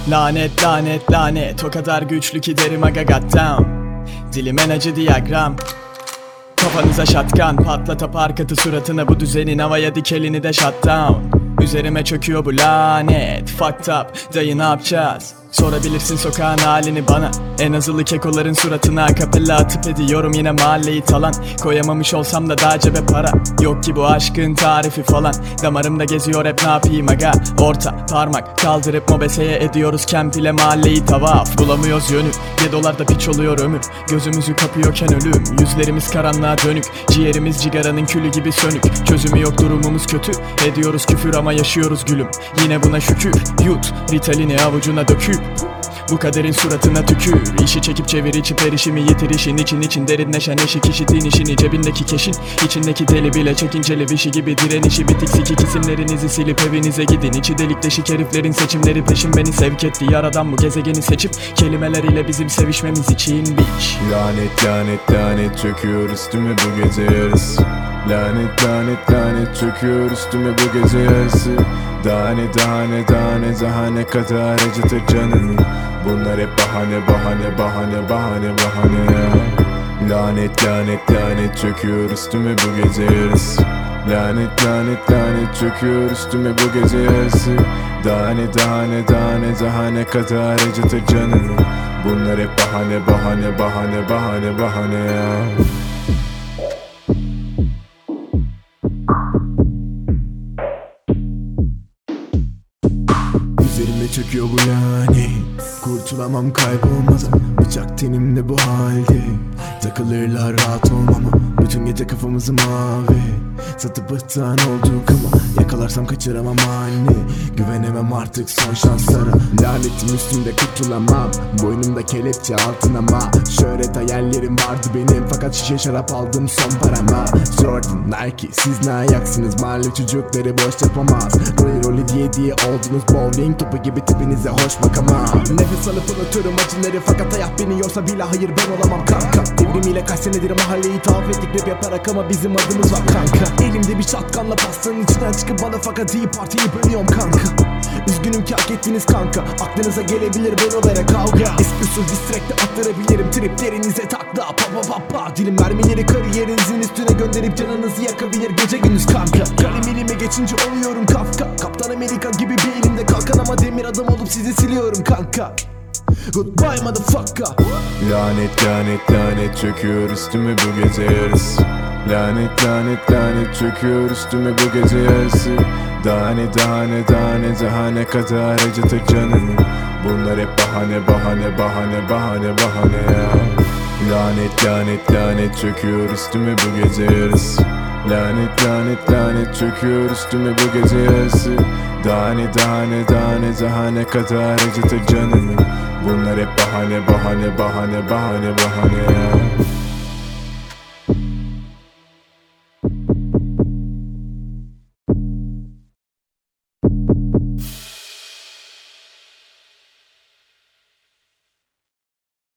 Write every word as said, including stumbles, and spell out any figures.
Lanet lanet lanet, o kadar güçlü ki derim aga got down. Dilim en acı diyagram. Kafanıza şatkan, patlat parkatı suratına, bu düzenin havaya dik elini de shut down. Üzerime çöküyor bu lanet, fucked up, dayı ne yapacağız? Sorabilirsin sokağın halini bana, en azılı kekoların suratına kapella atıp ediyorum yine mahalleyi talan. Koyamamış olsam da daha cebe para, yok ki bu aşkın tarifi falan. Damarımda geziyor hep ne yapayım aga, orta parmak kaldırıp mobeseye ediyoruz kemp ile mahalleyi tavaf. Bulamıyoruz yönü, gedolarda piç oluyor ömür, gözümüzü kapıyorken ölüm. Yüzlerimiz karanlığa dönük, ciğerimiz cigaranın külü gibi sönük. Çözümü yok, durumumuz kötü, ediyoruz küfür ama yaşıyoruz gülüm. Yine buna şükür, yut Ritalini avucuna döküp bu kaderin suratına tükür. İşi çekip çevir içip erişimi yitir, işin için için derinleşen eşik işitin işini. Cebindeki keşin, içindeki deli bile çekinceli bir şey gibi direnişi bitik sikik isimlerinizi silip evinize gidin. İçi delik deşik heriflerin seçimleri peşin beni sevk etti. Yaradan bu gezegeni seçip kelimeleriyle bizim sevişmemiz için biç. Lanet lanet lanet çöküyor üstüme bu gece yarısı. Lanet lanet lanet çöküyor üstüme bu gece yarısı. Daha ne daha ne daha ne daha ne kadar acıtır canını. Bunlar hep bahane bahane bahane bahane bahane ya. Lanet lanet lanet çöküyor üstüme bu gece yarısı. Lanet lanet lanet çöküyor üstüme bu gece yarısı. Daha ne daha ne daha ne daha ne kadar acıtır canını. Bunlar hep bahane bahane bahane bahane bahane ya. Üzerime çöküyor bu lanet, kurtulamam kaybolmadan. Bıçak tenimde bu halde, takılırlar rahat olmama. Bütün gece kafamızı mavi, satıp ıhtan olduk ama yakalarsam kaçıramam anne. Güvenemem artık son şanslara. Lanetim üstümde kurtulamam, boynumda kelepçe altın ama. Şöhret hayallerim vardı benim, fakat şişe şarap aldım son parama. Jordan, Nike, siz ne ayaksınız, mahalle çocukları boş yapamaz. Rolly rolly diye diye oldunuz bowling topu gibi, tipinize hoş bakamam. Nefes alıp unuturum acıları, fakat hayat beni yorsa bile hayır ben olamam kanka. Devrimiyle kaç senedir mahalleyi tuhaf ettik, rap yaparak ama bizim adımız var kanka. Elimde bir şatkanla pastanın içinden çıkıp bana fakat iyi partiyi bölüyorum kanka. Üzgünüm ki hak ettiniz kanka, aklınıza gelebilir velolere kavga. Esprisiz distrack'te attırabilirim triplerinize takla pa pa pa pa. Dilim mermileri kariyerinizin üstüne gönderip canınızı yakabilir gece gündüz kanka. Kalem elime geçince oluyorum Kafka, Kaptan Amerika gibi bir elimde kalkan ama demir adam olup sizi siliyorum kanka. Goodbye motherfucker. Lanet lanet lanet çöküyor üstüme bu gece yarısı. Lanet lanet lanet çöküyor üstüme bu gece yarısı. Daha ne daha ne daha ne daha ne kadar acıtır canını. Bunlar hep bahane bahane bahane bahane bahane ya. Lanet lanet lanet çöküyor üstüme bu gece yarısı. Lanet lanet lanet çöküyor üstüme bu gece yarısı. Daha ne daha ne daha ne daha ne kadar acıtır canını. Bunlar hep bahane bahane bahane bahane bahane ya.